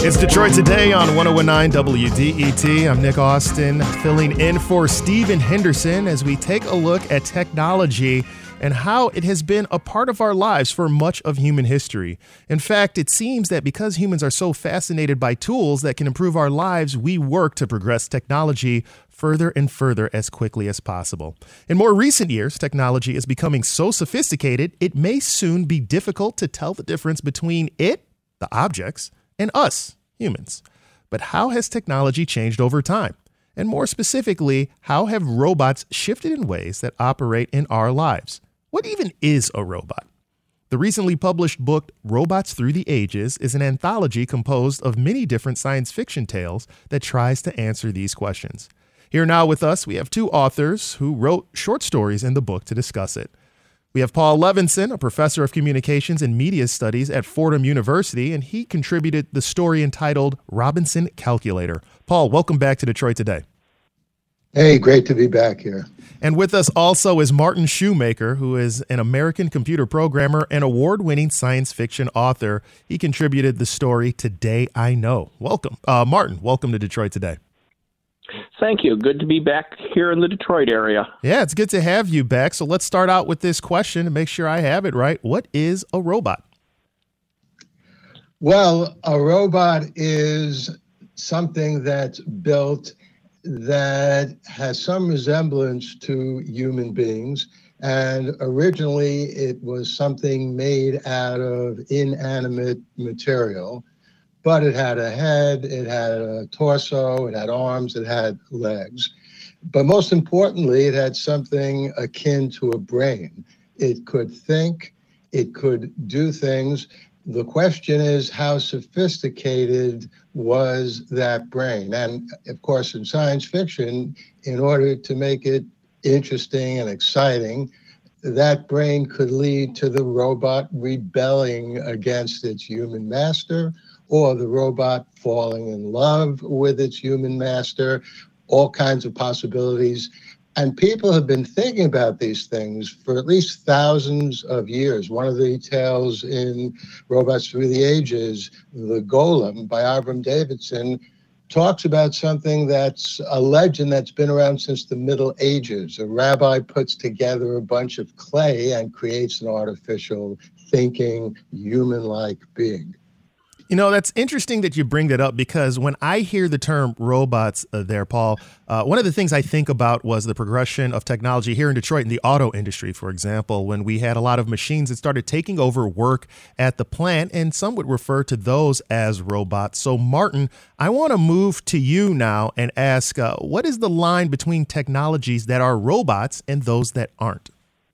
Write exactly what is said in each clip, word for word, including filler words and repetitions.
It's Detroit Today on one oh one nine W D E T. I'm Nick Austin, filling in for Stephen Henderson as we take a look at technology and how it has been a part of our lives for much of human history. In fact, it seems that because humans are so fascinated by tools that can improve our lives, we work to progress technology further and further as quickly as possible. In more recent years, technology is becoming so sophisticated, it may soon be difficult to tell the difference between it, the objects, and us, humans. But how has technology changed over time? And more specifically, how have robots shifted in ways that operate in our lives? What even is a robot? The recently published book, Robots Through the Ages, is an anthology composed of many different science fiction tales that tries to answer these questions. Here now with us, we have two authors who wrote short stories in the book to discuss it. We have Paul Levinson, a professor of communications and media studies at Fordham University, and he contributed the story entitled Robinson Calculator. Paul, welcome back to Detroit Today. Hey, great to be back here. And with us also is Martin Shoemaker, who is an American computer programmer and award-winning science fiction author. He contributed the story Today I Know. Welcome. Uh, Martin, welcome to Detroit Today. Thank you. Good to be back here in the Detroit area. Yeah, it's good to have you back. So let's start out with this question to make sure I have it right. What is a robot? Well, a robot is something that's built that has some resemblance to human beings. And originally it was something made out of inanimate material. But it had a head, it had a torso, it had arms, it had legs. But most importantly, it had something akin to a brain. It could think, it could do things. The question is, how sophisticated was that brain? And of course, in science fiction, in order to make it interesting and exciting, that brain could lead to the robot rebelling against its human master, or the robot falling in love with its human master, all kinds of possibilities. And people have been thinking about these things for at least thousands of years. One of the tales in Robots Through the Ages, The Golem by Avram Davidson, talks about something that's a legend that's been around since the Middle Ages. A rabbi puts together a bunch of clay and creates an artificial thinking, human-like being. You know, that's interesting that you bring that up, because when I hear the term robots uh, there, Paul, uh, one of the things I think about was the progression of technology here in Detroit in the auto industry, for example, when we had a lot of machines that started taking over work at the plant, and some would refer to those as robots. So, Martin, I want to move to you now and ask, uh, what is the line between technologies that are robots and those that aren't?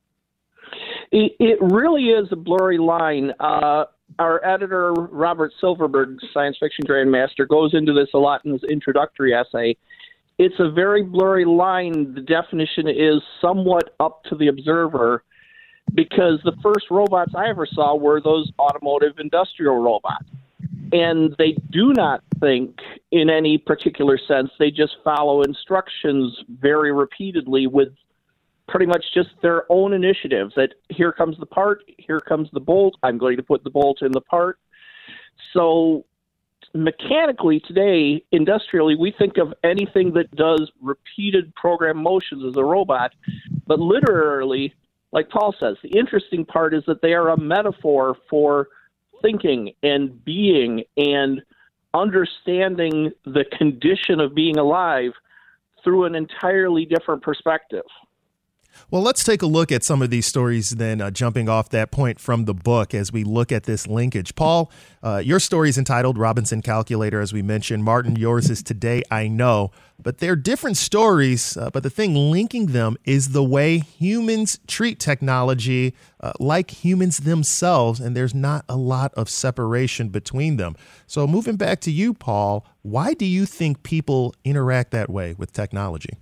It, it really is a blurry line. Uh, Our editor, Robert Silverberg, science fiction grandmaster, goes into this a lot in his introductory essay. It's a very blurry line. The definition is somewhat up to the observer, because the first robots I ever saw were those automotive industrial robots. And they do not think in any particular sense. They just follow instructions very repeatedly with pretty much just their own initiative, that here comes the part, here comes the bolt, I'm going to put the bolt in the part. So mechanically today, industrially, we think of anything that does repeated program motions as a robot. But literally, like Paul says, the interesting part is that they are a metaphor for thinking and being and understanding the condition of being alive through an entirely different perspective. Well, let's take a look at some of these stories then, uh, jumping off that point from the book as we look at this linkage. Paul, uh, your story is entitled Robinson Calculator, as we mentioned. Martin, yours is Today I Know. But they're different stories, uh, but the thing linking them is the way humans treat technology uh, like humans themselves, and there's not a lot of separation between them. So moving back to you, Paul, why do you think people interact that way with technology?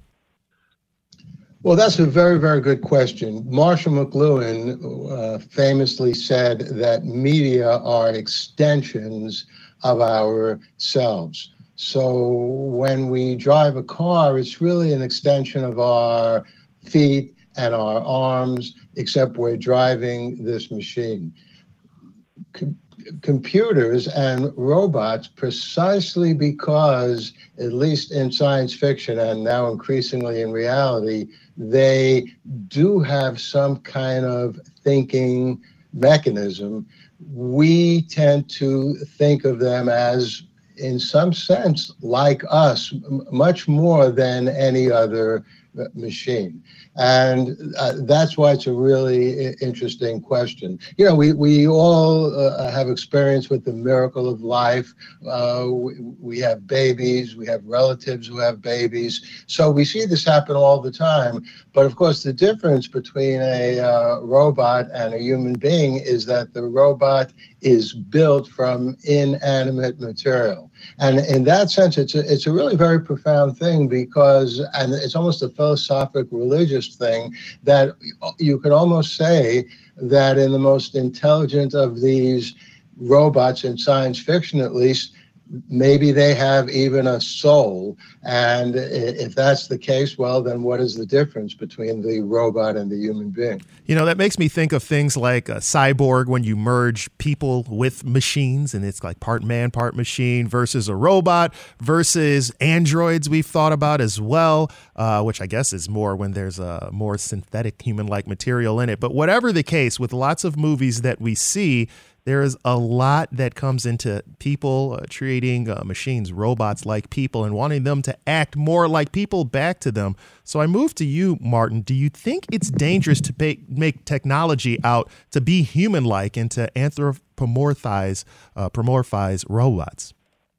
Well, that's a very, very good question. Marshall McLuhan uh, famously said that media are extensions of ourselves. So when we drive a car, it's really an extension of our feet and our arms, except we're driving this machine. computers and robots precisely because, at least in science fiction and now increasingly in reality, they do have some kind of thinking mechanism. We tend to think of them as, in some sense, like us, m- much more than any other machine. And uh, that's why it's a really I- interesting question. You know, we, we all uh, have experience with the miracle of life. Uh, we, we have babies, we have relatives who have babies. So we see this happen all the time. But of course, the difference between a uh, robot and a human being is that the robot is built from inanimate material. And in that sense, it's a, it's a really very profound thing because, and it's almost a philosophic religious thing, that you could almost say that in the most intelligent of these robots in science fiction, at least, maybe they have even a soul. And if that's the case, well, then what is the difference between the robot and the human being? You know, that makes me think of things like a cyborg, when you merge people with machines and it's like part man, part machine, versus a robot versus androids we've thought about as well, uh, which I guess is more when there's a more synthetic human-like material in it. But whatever the case, with lots of movies that we see, there is a lot that comes into people uh, treating uh, machines, robots like people, and wanting them to act more like people back to them. So I move to you, Martin. Do you think it's dangerous to pay, make technology out to be human-like and to anthropomorphize, uh, pomorphize robots?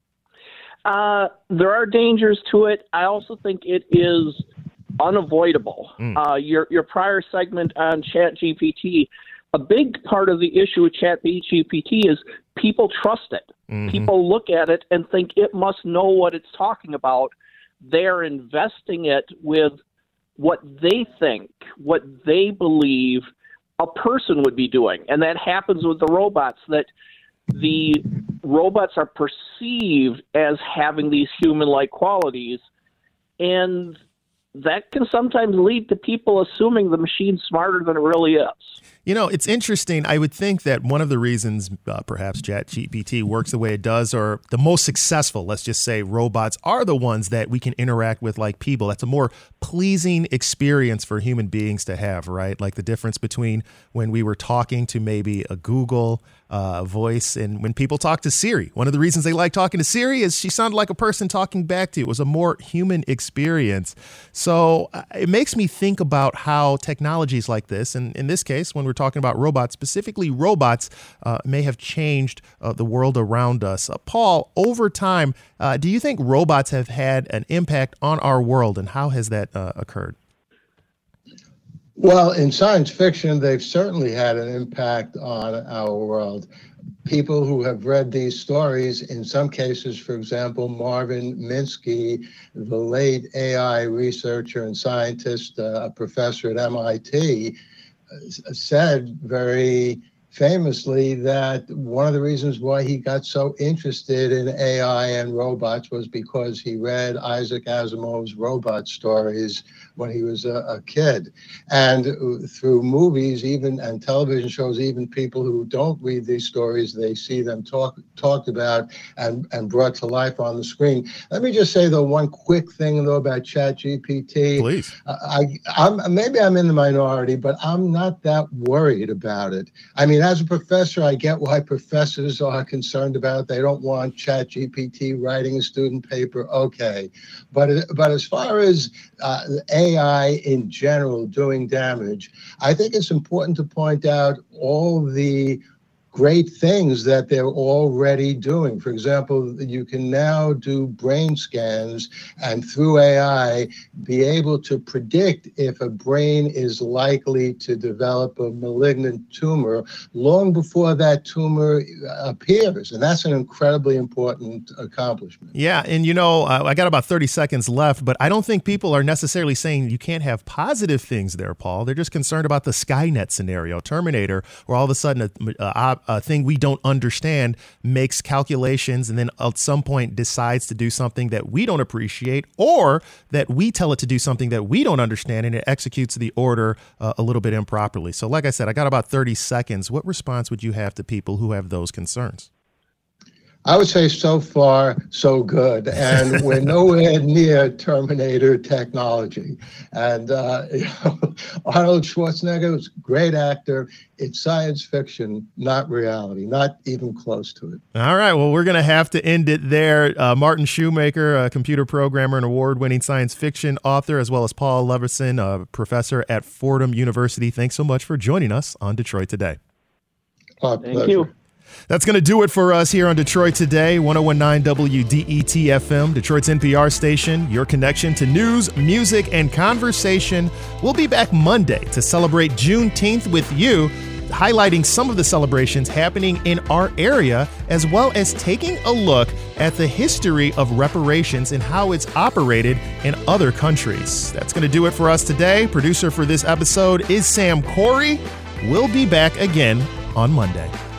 Uh, there are dangers to it. I also think it is unavoidable. Mm. Uh, your your prior segment on ChatGPT, a big part of the issue with ChatGPT is people trust it. Mm-hmm. People look at it and think it must know what it's talking about. They're investing it with what they think, what they believe a person would be doing. And that happens with the robots, that the robots are perceived as having these human-like qualities, and that can sometimes lead to people assuming the machine's smarter than it really is. You know, it's interesting. I would think that one of the reasons uh, perhaps ChatGPT works the way it does, or the most successful, let's just say, robots are the ones that we can interact with like people. That's a more pleasing experience for human beings to have, right? Like the difference between when we were talking to maybe a Google uh, voice and when people talk to Siri. One of the reasons they like talking to Siri is she sounded like a person talking back to you. It was a more human experience. So uh, it makes me think about how technologies like this, and in this case, when we're talking about robots, specifically robots, uh, may have changed uh, the world around us. Uh, Paul, over time, uh, do you think robots have had an impact on our world, and how has that uh, occurred? Well, in science fiction, they've certainly had an impact on our world. People who have read these stories, in some cases, for example, Marvin Minsky, the late A I researcher and scientist, uh, a professor at M I T, uh, said very famously that one of the reasons why he got so interested in A I and robots was because he read Isaac Asimov's robot stories when he was a, a kid. And through movies, even and television shows, even people who don't read these stories, they see them talk, talked about and, and brought to life on the screen. Let me just say, though, one quick thing, though, about ChatGPT. Please. I, I'm, maybe I'm in the minority, but I'm not that worried about it. I mean, as a professor, I get why professors are concerned about it. They don't want ChatGPT writing a student paper. Okay. But, but as far as uh, A I in general doing damage, I think it's important to point out all the great things that they're already doing. For example, you can now do brain scans and through A I be able to predict if a brain is likely to develop a malignant tumor long before that tumor appears. And that's an incredibly important accomplishment. Yeah. And, you know, uh, I got about thirty seconds left, but I don't think people are necessarily saying you can't have positive things there, Paul. They're just concerned about the Skynet scenario, Terminator, where all of a sudden a, a, a thing we don't understand makes calculations and then at some point decides to do something that we don't appreciate, or that we tell it to do something that we don't understand and it executes the order uh, a little bit improperly. So like I said, I got about thirty seconds. What response would you have to people who have those concerns? I would say so far, so good. And we're nowhere near Terminator technology. And uh, you know, Arnold Schwarzenegger was a great actor. It's science fiction, not reality, not even close to it. All right. Well, we're going to have to end it there. Uh, Martin Shoemaker, a computer programmer and award-winning science fiction author, as well as Paul Leverson, a professor at Fordham University. Thanks so much for joining us on Detroit Today. Our Thank pleasure. you. That's going to do it for us here on Detroit Today, one oh one point nine W D E T F M, Detroit's N P R station, your connection to news, music, and conversation. We'll be back Monday to celebrate Juneteenth with you, highlighting some of the celebrations happening in our area, as well as taking a look at the history of reparations and how it's operated in other countries. That's going to do it for us today. Producer for this episode is Sam Corey. We'll be back again on Monday.